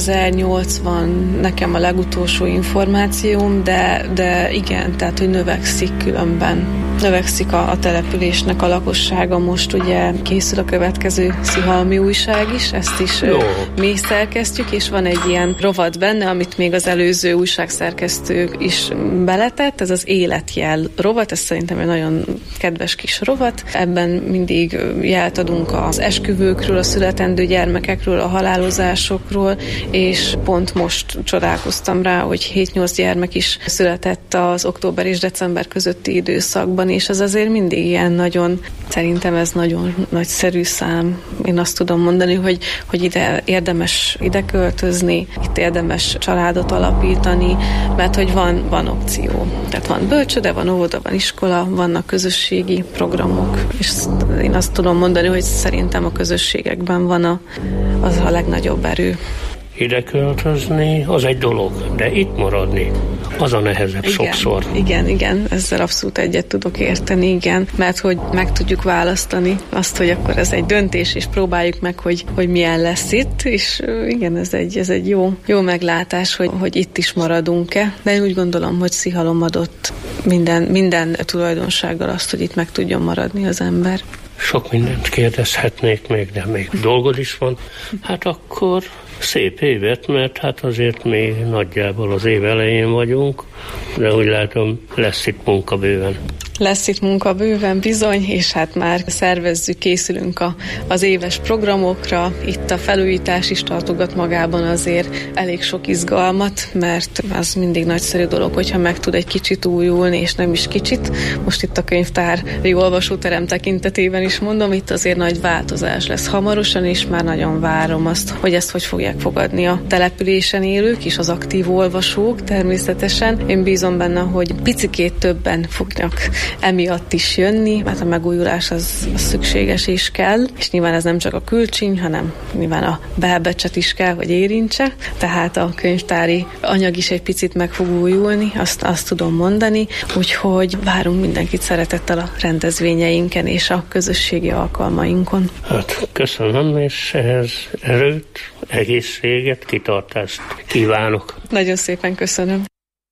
2080 nekem a legutolsó információm, de igen, tehát hogy növekszik különben. Növekszik a településnek a lakossága. Most ugye készül a következő Szihalmi újság is, ezt is mi szerkesztjük, és van egy ilyen rovat benne, amit még az előző újságszerkesztő is beletett, ez az életjel rovat, ez szerintem egy nagyon kedves kis rovat. Ebben mindig jelt adunk az esküvőkről, a születendő gyermekekről, a halálozásokról, és pont most csodálkoztam rá, hogy 7-8 gyermek is született az október és december közötti időszakban, és ez azért mindig ilyen nagyon, szerintem ez nagyon nagyszerű szám. Én azt tudom mondani, hogy ide érdemes ide költözni, itt érdemes családot alapítani, mert hogy van opció. Tehát van bölcsőde, van óvoda, van iskola, vannak közösségi programok, és én azt tudom mondani, hogy szerintem a közösségekben van az a legnagyobb erő. Ide költözni, az egy dolog, de itt maradni, az a nehezebb sokszor. Igen, ezzel abszolút egyet tudok érteni, igen, mert hogy meg tudjuk választani azt, hogy akkor ez egy döntés, és próbáljuk meg, hogy milyen lesz itt, és igen, ez egy jó meglátás, hogy itt is maradunk-e, de én úgy gondolom, hogy Szihalom adott minden tulajdonsággal azt, hogy itt meg tudjon maradni az ember. Sok mindent kérdezhetnék még, de még dolgod is van. Hát akkor szép évet, mert hát azért még nagyjából az év elején vagyunk, de úgy látom, lesz itt munka bőven. Lesz itt munka bőven, bizony, és hát már szervezzük, készülünk az éves programokra. Itt a felújítás is tartogat magában azért elég sok izgalmat, mert az mindig nagyszerű dolog, hogyha meg tud egy kicsit újulni, és nem is kicsit. Most itt a könyvtári olvasóterem tekintetében is mondom, itt azért nagy változás lesz hamarosan, és már nagyon várom azt, hogy ezt hogy fogják fogadni a településen élők és az aktív olvasók természetesen. Én bízom benne, hogy picikét többen fognak emiatt is jönni, mert a megújulás az szükséges és kell, és nyilván ez nem csak a külcsíny, hanem nyilván a belbecset is kell, hogy érintse, tehát a könyvtári anyag is egy picit meg fog újulni, azt tudom mondani, úgyhogy várunk mindenkit szeretettel a rendezvényeinken és a közösségi alkalmainkon. Hát köszönöm, és ehhez erőt, egészséget, kitartást kívánok. Nagyon szépen köszönöm.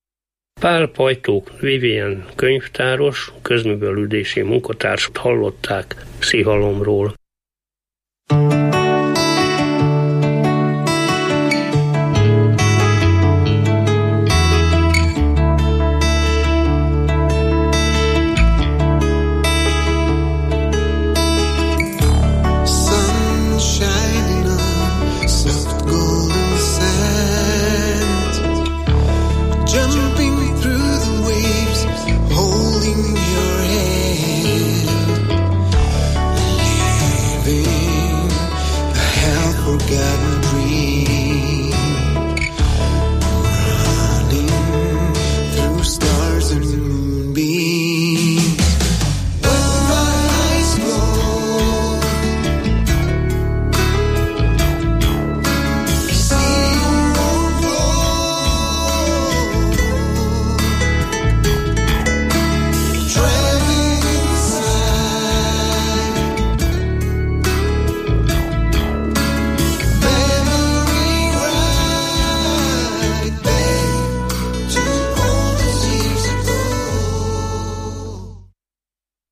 Pál Pajtók Vivien könyvtáros, közművelődési munkatársat hallották Szihalomról. Holding your hand,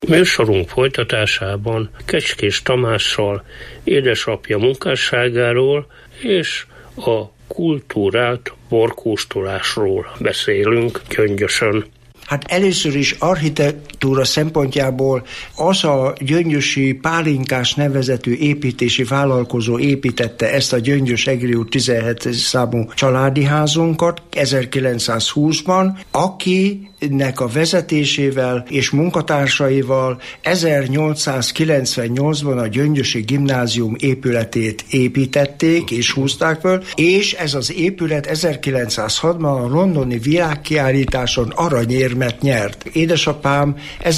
Műsorunk folytatásában Kecskés Tamással, édesapja munkásságáról és a kultúrált borkóstolásról beszélünk Gyöngyösön. Hát először is architektúra szempontjából az a gyöngyösi Pálinkás nevezetű építési vállalkozó építette ezt a Gyöngyös-Egri út 17 számú családi házunkat 1920-ban, akinek a vezetésével és munkatársaival 1898-ban a Gyöngyösi Gimnázium épületét építették és húzták föl, és ez az épület 1906-ban a londoni világkiállításon aranyérmet nyert. Édesapám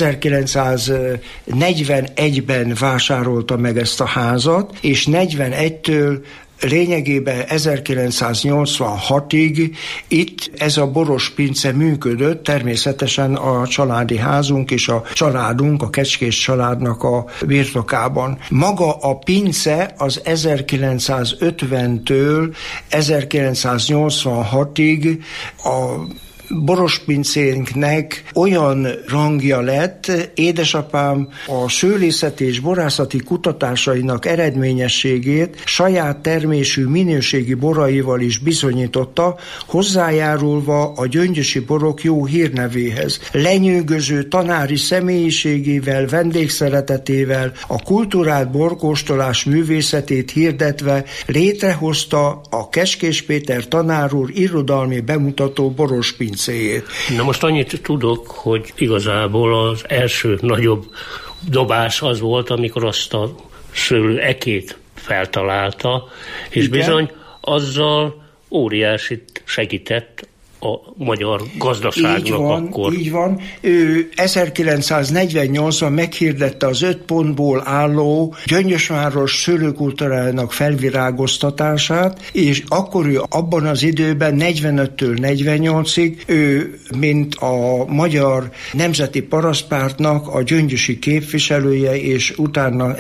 1941-ben vásárolta meg ezt a házat, és 41-től lényegében 1986-ig itt ez a boros pince működött, természetesen a családi házunk és a családunk, a Kecskés családnak a birtokában. Maga a pince az 1950-től 1986-ig a borospincénknek olyan rangja lett, édesapám a szőlészeti és borászati kutatásainak eredményességét saját termésű minőségi boraival is bizonyította, hozzájárulva a gyöngyösi borok jó hírnevéhez. Lenyűgöző tanári személyiségével, vendégszeretetével, a kulturált borkóstolás művészetét hirdetve létrehozta a Kecskés Péter tanár úr irodalmi bemutató borospincét. Na most annyit tudok, hogy igazából az első nagyobb dobás az volt, amikor azt a szőlő ekét feltalálta, és igen, bizony azzal óriásit segített a magyar gazdaságnak akkor. Így van. Ő 1948-ban meghirdette az 5 pontból álló Gyöngyösváros szőlőkultúrájának felvirágoztatását, és akkor ő abban az időben 45-től 48-ig ő, mint a Magyar Nemzeti Parasztpártnak a gyöngyösi képviselője, és utána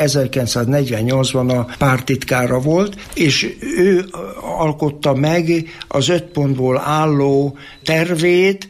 1948-ban a párttitkára volt, és ő alkotta meg az 5 pontból álló tervét,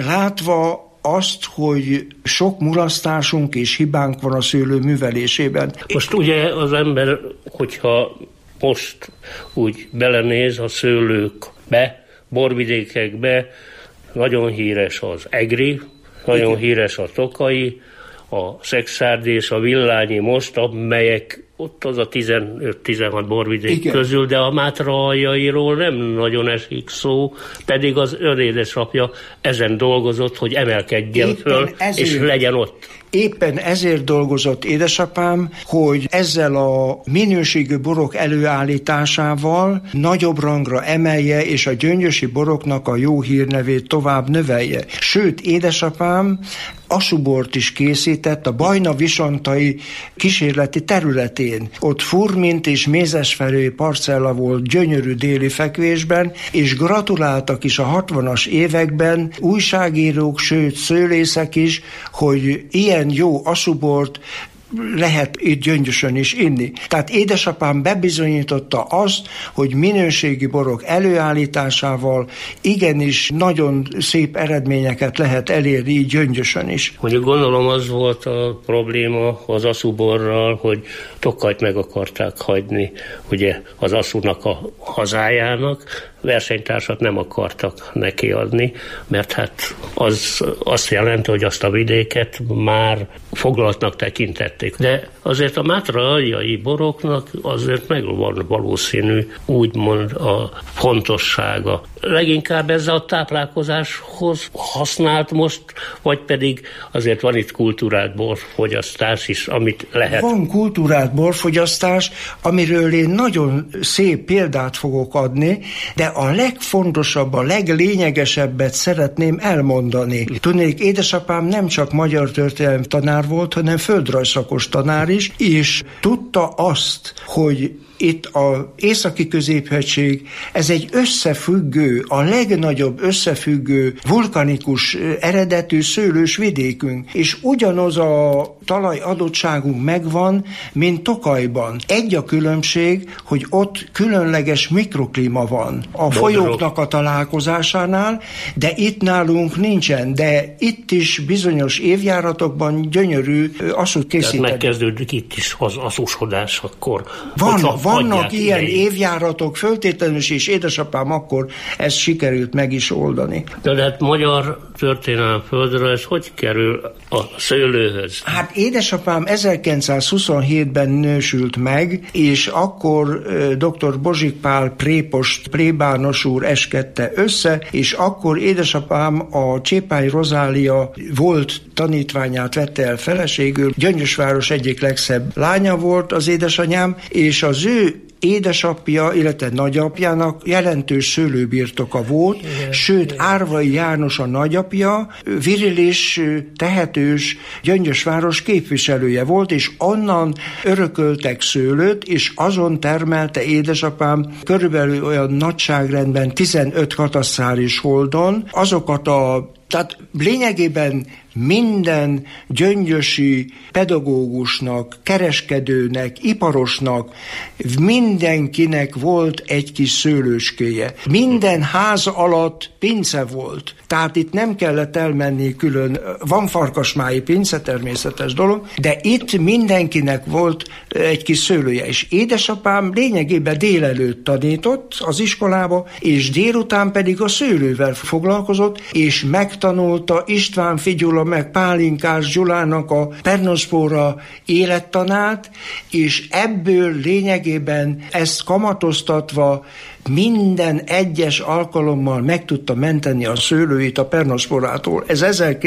látva azt, hogy sok mulasztásunk és hibánk van a szőlő művelésében. Most ugye az ember, hogyha most úgy belenéz a szőlőkbe, borvidékekbe, nagyon híres az egri, nagyon igen, híres a tokai, a Szekszárdi és a Villányi most, amelyek ott az a 15-16 borvidék igen, közül, de a Mátra aljairól nem nagyon esik szó, pedig az ön édesapja ezen dolgozott, hogy emelkedjen éppen föl, ezért, és legyen ott. Éppen ezért dolgozott édesapám, hogy ezzel a minőségű borok előállításával nagyobb rangra emelje, és a gyöngyösi boroknak a jó hírnevét tovább növelje. Sőt, édesapám asubort is készített a Bajna-Visontai kísérleti területén. Ott furmint és mézesfelői parcella volt gyönyörű déli fekvésben, és gratuláltak is a 60-as években újságírók, sőt szőlészek is, hogy ilyen jó asubort lehet itt Gyöngyösön is inni. Tehát édesapám bebizonyította azt, hogy minőségi borok előállításával igenis nagyon szép eredményeket lehet elérni így Gyöngyösön is. Mondjuk gondolom az volt a probléma az aszuborral, hogy Tokajt meg akarták hagyni, ugye az aszúnak a hazájának, versenytársat nem akartak neki adni, mert hát az azt jelenti, hogy azt a vidéket már foglaltnak tekintették. De azért a Mátra aljai boroknak azért megvan valószínű, úgymond a fontossága. Leginkább ez a táplálkozáshoz használt most, vagy pedig azért van itt kultúrált borfogyasztás is, amit lehet. Van kultúrált borfogyasztás, amiről én nagyon szép példát fogok adni, de a legfontosabb, a leglényegesebbet szeretném elmondani. Tudnék, édesapám nem csak magyar történelem tanár volt, hanem földrajzszakos tanár is, és tudta azt, hogy itt az északi középhegység, ez egy összefüggő, a legnagyobb összefüggő vulkanikus eredetű szőlős vidékünk, és ugyanaz a talajadottságunk megvan, mint Tokajban. Egy a különbség, hogy ott különleges mikroklíma van a folyóknak a találkozásánál, de itt nálunk nincsen, de itt is bizonyos évjáratokban gyönyörű aszút készíteni. Tehát megkezdődik itt is az aszusodás akkor. Vannak ilyen évjáratok, föltétlenül és édesapám akkor ezt sikerült meg is oldani. De hát magyar történelem földrajz hogy kerül a szőlőhöz? Hát édesapám 1927-ben nősült meg, és akkor dr. Bozsik Pál prépost, plébános úr eskedte össze, és akkor édesapám a Csépány Rozália volt tanítványát vette el feleségül. Gyöngyösváros egyik legszebb lánya volt az édesanyám, és az ő édesapja, illetve nagyapjának jelentős szőlőbirtoka volt, igen, sőt, Árvai János a nagyapja virilis, tehetős Gyöngyösváros képviselője volt, és onnan örököltek szőlőt, és azon termelte édesapám körülbelül olyan nagyságrendben 15 katasztrális holdon azokat tehát lényegében minden gyöngyösi pedagógusnak, kereskedőnek, iparosnak, mindenkinek volt egy kis szőlőskéje. Minden ház alatt pince volt. Tehát itt nem kellett elmenni külön, van farkasmályi pince, természetes dolog, de itt mindenkinek volt egy kis szőlője. És édesapám lényegében délelőtt tanított az iskolába, és délután pedig a szőlővel foglalkozott, és megtanulta István Figyula meg Pálinkás Gyulának a pernoszpóra élettanát, és ebből lényegében ezt kamatoztatva minden egyes alkalommal meg tudta menteni a szőlőit a pernoszporától. Ez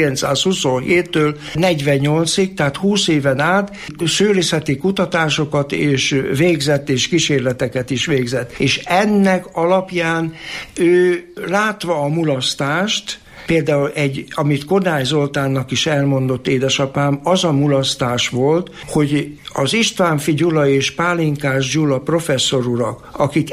1927-től 48-ig, tehát 20 éven át szőlészeti kutatásokat és végzett, és kísérleteket is végzett. És ennek alapján ő látva a mulasztást, például amit Kodály Zoltánnak is elmondott édesapám, az a mulasztás volt, hogy az Istvánffy Gyula és Pálinkás Gyula professzorurak, akik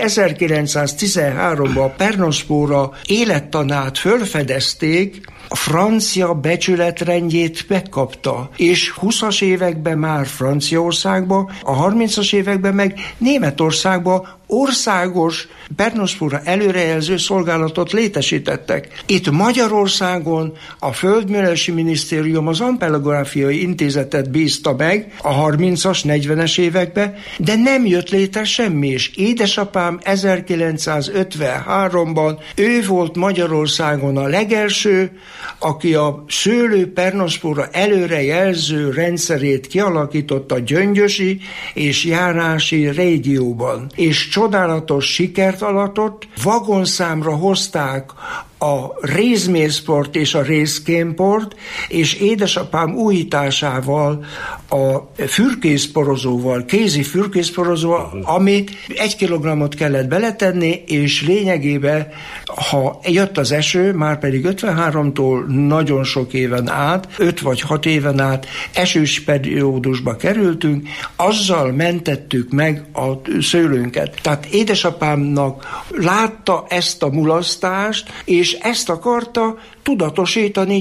1913-ban a pernoszpóra élettanát fölfedezték, a francia becsületrendjét megkapta, és 20-as években már Franciaországban, a 30-as években meg Németországban országos pernoszpóra előrejelző szolgálatot létesítettek. Itt Magyarországon a Földművelési Minisztérium az Ampelográfiai Intézetet bízta meg a 30-as, 40-es években, de nem jött létre semmi, és édesapám 1953-ban ő volt Magyarországon a legelső, aki a szőlő pernoszpóra előrejelző rendszerét kialakította Gyöngyösi és járási régióban. És csodálatos sikert aratott, vagonszámra hozták a rézmészport és a rézkémport, és édesapám újításával a fürkészporozóval, kézi fürkészporozóval, amit 1 kilogramot kellett beletenni, és lényegében, ha jött az eső, már pedig 53-tól nagyon sok éven át, 5 vagy 6 éven át esős periódusba kerültünk, azzal mentettük meg a szőlőnket. Tehát édesapámnak látta ezt a mulasztást, és ezt akarta tudatosítani.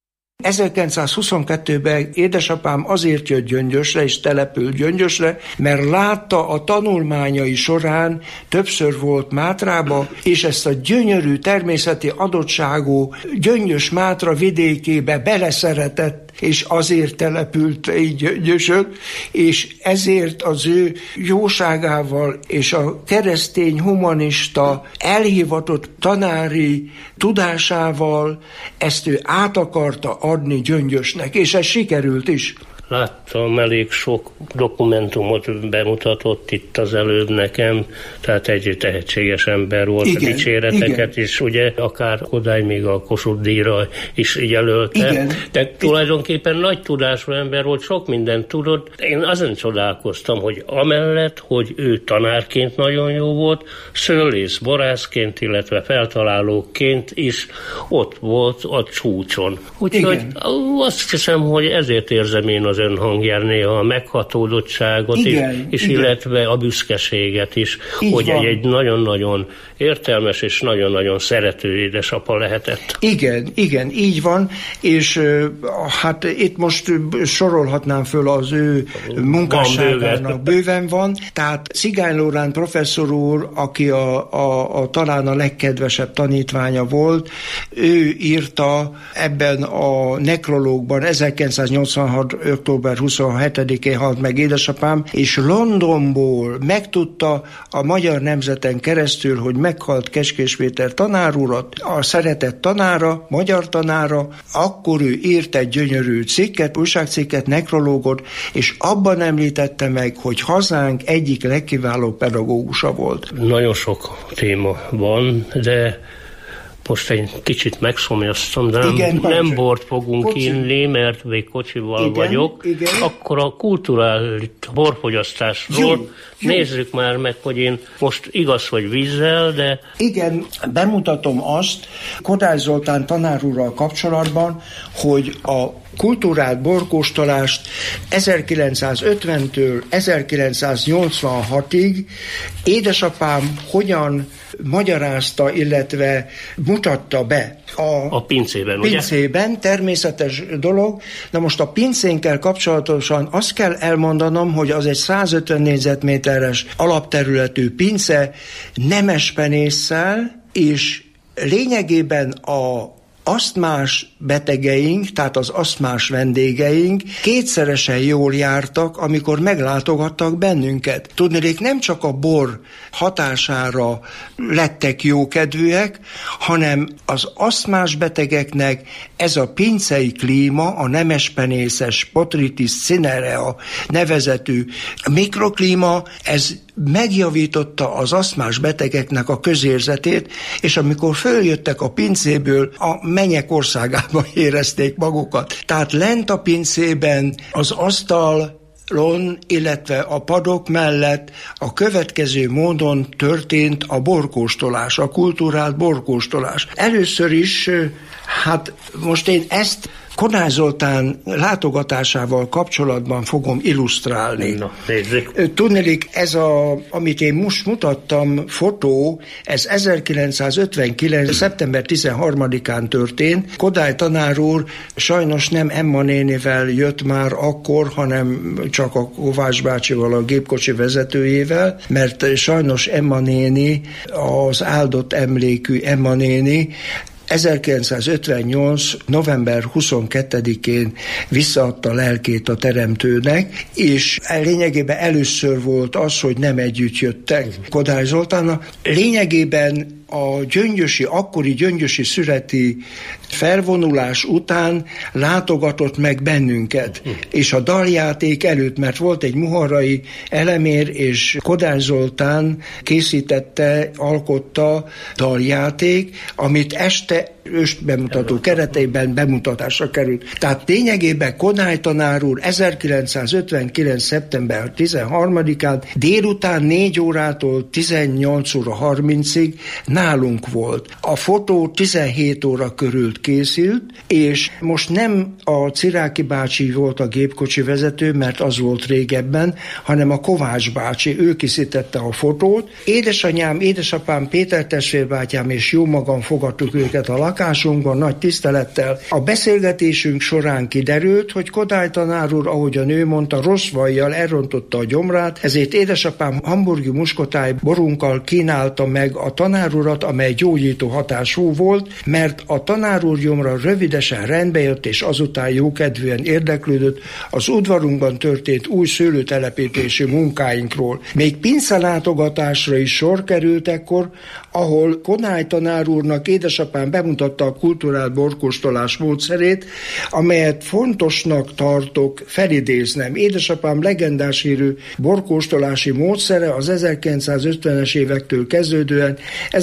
1922-ben édesapám azért jött Gyöngyösre és települt Gyöngyösre, mert látta a tanulmányai során, többször volt Mátrába, és ezt a gyönyörű természeti adottságú Gyöngyös-Mátra vidékébe beleszeretett, és azért települt így Gyöngyösön, és ezért az ő jóságával és a keresztény humanista elhivatott tanári tudásával ezt ő át akarta adni Gyöngyösnek, és ez sikerült is. Láttam, elég sok dokumentumot bemutatott itt az előbb nekem, tehát egy tehetséges ember volt, igen, a dicséreteket igen. is, ugye, akár Kodály még a Kossuth-díjra is jelölte. Igen. De tulajdonképpen nagy tudású ember volt, sok mindent tudott. Én azon csodálkoztam, hogy amellett, hogy ő tanárként nagyon jó volt, szőlész, borászként, illetve feltalálóként is ott volt a csúcson. Úgyhogy azt hiszem, hogy ezért érzem én az közönhangján néha a meghatódottságot és illetve a büszkeséget is, így hogy egy nagyon-nagyon értelmes és nagyon-nagyon szerető édesapa lehetett. Igen, így van, és hát itt most sorolhatnám föl az ő munkásságának, bőven van. Tehát Cigány Loránd professzor úr, aki talán a legkedvesebb tanítványa volt, ő írta ebben a nekrológban, 1986. október 27-én halt meg édesapám, és Londonból megtudta a Magyar Nemzeten keresztül, hogy meghalt Kecskés Péter tanár urat, a szeretett tanára, magyar tanára, akkor ő írt egy gyönyörű cikket, újságcikket, nekrológot, és abban említette meg, hogy hazánk egyik legkiválóbb pedagógusa volt. Nagyon sok téma van, de most egy kicsit megszomjaztam, de nem bort fogunk inni, mert még kocsival vagyok. Akkor a kulturális borfogyasztásról nézzük már meg, hogy én most igaz, hogy vízzel, de... Igen, bemutatom azt Kodály Zoltán tanár úrral kapcsolatban, hogy a kulturált borkóstolást 1950-től 1986-ig édesapám hogyan magyarázta, illetve mutatta be a pincében, ugye? Természetes dolog. Na most a pincénkkel kapcsolatosan azt kell elmondanom, hogy az egy 150 négyzetméteres alapterületű pince, nemespenésszel, és lényegében a asztmás betegeink, tehát az asztmás vendégeink kétszeresen jól jártak, amikor meglátogattak bennünket. Tudniillik, nem csak a bor hatására lettek jókedvűek, hanem az asztmás betegeknek ez a pincei klíma, a nemespenészes Botrytis cinerea nevezetű mikroklíma, ez megjavította az asztmás betegeknek a közérzetét, és amikor följöttek a pincéből, a mennyek országában érezték magukat. Tehát lent a pincében az asztalon, illetve a padok mellett a következő módon történt a borkóstolás, a kulturált borkóstolás. Először is, hát most én ezt Kodály Zoltán látogatásával kapcsolatban fogom illusztrálni. Na, nézzük. Tudniillik, ez amit én most mutattam, fotó, ez 1959. szeptember 13-án történt. Kodály tanár úr sajnos nem Emma nénivel jött már akkor, hanem csak a Kovács bácsival, a gépkocsi vezetőjével, mert sajnos Emma néni, az áldott emlékű Emma néni 1958. november 22-én visszaadta lelkét a teremtőnek, és lényegében először volt az, hogy nem együtt jöttek Kodály Zoltánnal. Lényegében a akkori gyöngyösi szüreti felvonulás után látogatott meg bennünket, és a daljáték előtt, mert volt egy muharai elemér, és Kodály Zoltán készítette, alkotta daljáték, amit este ősbemutató keretében bemutatásra került. Tehát lényegében Kodály tanár úr 1959. szeptember 13-án délután 4 órától 18 óra 30-ig nálunk volt. A fotó 17 óra körül készült, és most nem a Ciráki bácsi volt a gépkocsi vezető, mert az volt régebben, hanem a Kovács bácsi, ő készítette a fotót. Édesanyám, édesapám, Péter testvérbátyám és jó magam fogadtuk őket a lakásunkban nagy tisztelettel. A beszélgetésünk során kiderült, hogy Kodály tanár úr, ahogy a nő mondta, rossz vajjal elrontotta a gyomrát, ezért édesapám hamburgi muskotály borunkkal kínálta meg a tanár urat, amely gyógyító hatású volt, mert a tanár úr gyomra rövidesen rendbe jött, és azután jókedvűen érdeklődött az udvarunkban történt új szőlőtelepítési munkáinkról. Még pincelátogatásra is sor került ekkor, ahol Kodály tanár úrnak édesapám bemutatta a kulturált borkóstolás módszerét, amelyet fontosnak tartok felidéznem. Édesapám legendás hírű borkóstolási módszere az 1950-es évektől kezdődően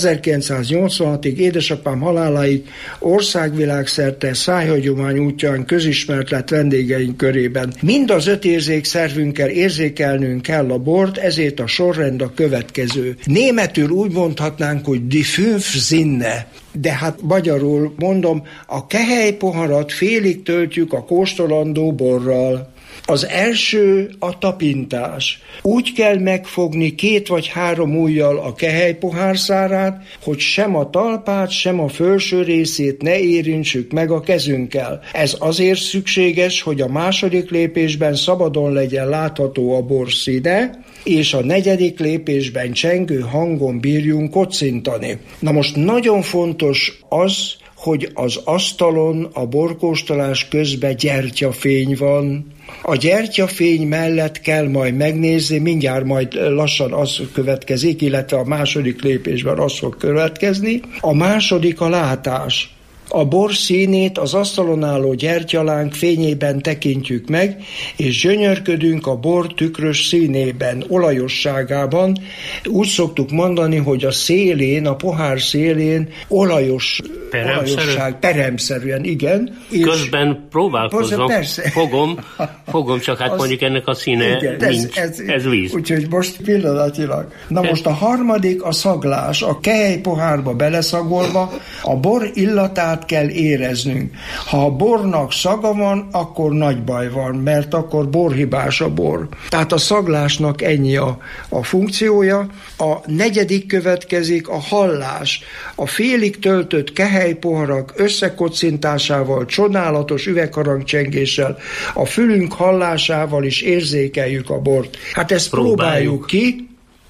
1986-ig édesapám haláláig országvilágszerte szájhagyomány útján közismert lett vendégeink körében. Mind az 5 érzékszervünkkel érzékelnünk kell a bort, ezért a sorrend a következő. Németül úgy mondhatnánk, hogy die 5 Sinne. De hát magyarul mondom, a kehelypoharat félig töltjük a kóstolandó borral. Az első a tapintás. Úgy kell megfogni 2 vagy 3 ujjal a kehelypohárszárát, hogy sem a talpát, sem a felső részét ne érintsük meg a kezünkkel. Ez azért szükséges, hogy a második lépésben szabadon legyen látható a bor színe, és a 4. lépésben csengő hangon bírjunk kocintani. Na most nagyon fontos az, hogy az asztalon a borkóstolás közben gyertyafény van. A gyertyafény mellett kell majd megnézni, mindjárt majd lassan az következik, illetve a második lépésben az fog következni. A második a látás. A bor színét az asztalon álló gyertyalánk fényében tekintjük meg, és gyönyörködünk a bor tükrös színében, olajosságában. Úgy szoktuk mondani, hogy a szélén, a pohár szélén olajosság, peremszerűen, igen. Közben próbálkozom, fogom, csak hát mondjuk ennek a színe igen, nincs, ez víz. Úgyhogy most pillanatilag. Na most a harmadik a szaglás, a kehelypohárba beleszagolva a bor illatát kell éreznünk. Ha a bornak szaga van, akkor nagy baj van, mert akkor borhibás a bor. Tehát a szaglásnak ennyi a funkciója. A 4. következik a hallás. A félig töltött kehelypoharak összekocintásával, csodálatos üvegharangcsengéssel, a fülünk hallásával is érzékeljük a bort. Hát ezt próbáljuk ki.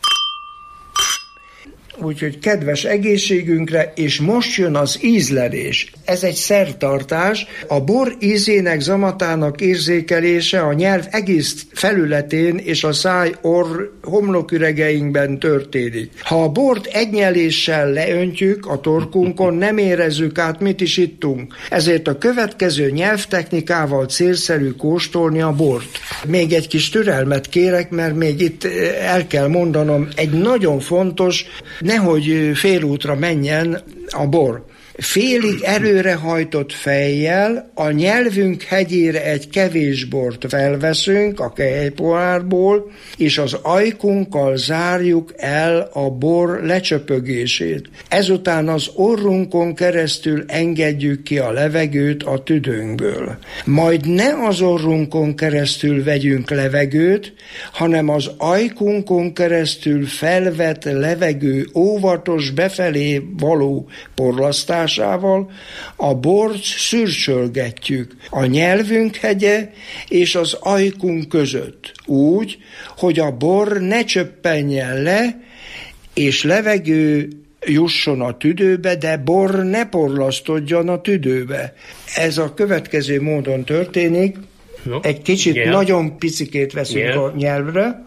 Úgyhogy kedves egészségünkre, és most jön az ízlelés. Ez egy szertartás, a bor ízének, zamatának érzékelése a nyelv egész felületén és a száj, orr, homloküregeinkben történik. Ha a bort egy nyeléssel leöntjük a torkunkon, nem érezzük át, mit is ittunk. Ezért a következő nyelvtechnikával célszerű kóstolni a bort. Még egy kis türelmet kérek, mert még itt el kell mondanom egy nagyon fontos, nehogy félútra menjen a bor. Félig előrehajtott fejjel a nyelvünk hegyére egy kevés bort felveszünk a kehelypohárból, és az ajkunkkal zárjuk el a bor lecsöpögését. Ezután az orrunkon keresztül engedjük ki a levegőt a tüdőnkből. Majd ne az orrunkon keresztül vegyünk levegőt, hanem az ajkunkon keresztül felvett levegő óvatos befelé való porlasztásával a bort szürcsölgetjük a nyelvünk hegye és az ajkunk között, úgy, hogy a bor ne csöppenjen le, és levegő jusson a tüdőbe, de bor ne porlasztodjon a tüdőbe. Ez a következő módon történik. Egy kicsit nagyon picikét veszünk a nyelvre.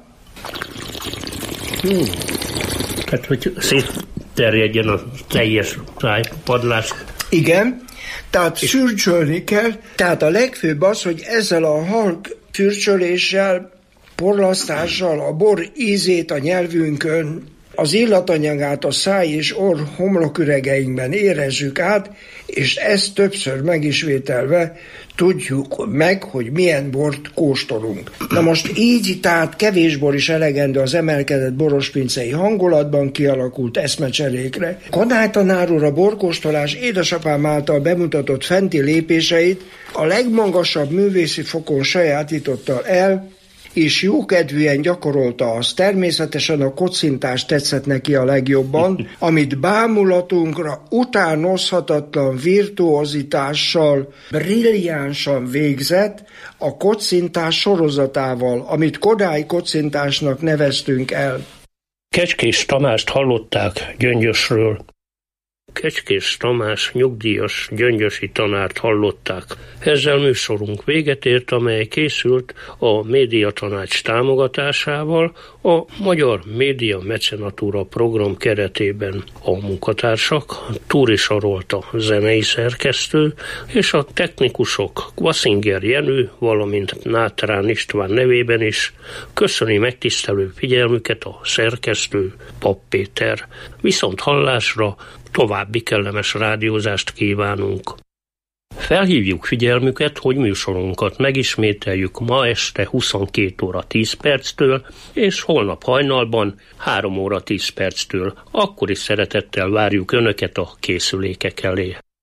Hát, hogy terjedjen a teljes padlás. Igen, tehát szürcsölni kell. Tehát a legfőbb az, hogy ezzel a halk szürcsöléssel, porlasztással a bor ízét a nyelvünkön, az illatanyagát a száj és orr homloküregeinkben érezzük át, és ezt többször megismételve tudjuk meg, hogy milyen bort kóstolunk. Na most így, tehát kevés bor is elegendő az emelkedett borospincei hangulatban kialakult eszmecserékre. Kodály tanár úr a borkóstolás édesapám által bemutatott fenti lépéseit a legmagasabb művészi fokon sajátította el, és jókedvűen gyakorolta azt. Természetesen a kocintás tetszett neki a legjobban, amit bámulatunkra utánozhatatlan virtuozitással, brilliánsan végzett a kocintás sorozatával, amit Kodály kocintásnak neveztünk el. Kecskés Tamást hallották Gyöngyösről. Kecskés Tamás nyugdíjas gyöngyösi tanárt hallották. Ezzel műsorunk véget ért, amely készült a Médiatanács támogatásával a Magyar Média Mecenatúra program keretében. A munkatársak Túri Sarolta zenei szerkesztő és a technikusok Kvaszinger Jenő, valamint Nátrán István nevében is köszöni megtisztelő figyelmüket a szerkesztő Papp Péter. Viszont hallásra további kellemes rádiózást kívánunk. Felhívjuk figyelmüket, hogy műsorunkat megismételjük ma este 22 óra 10 perctől, és holnap hajnalban 3 óra 10 perctől. Akkor is szeretettel várjuk Önöket a készülékek elé.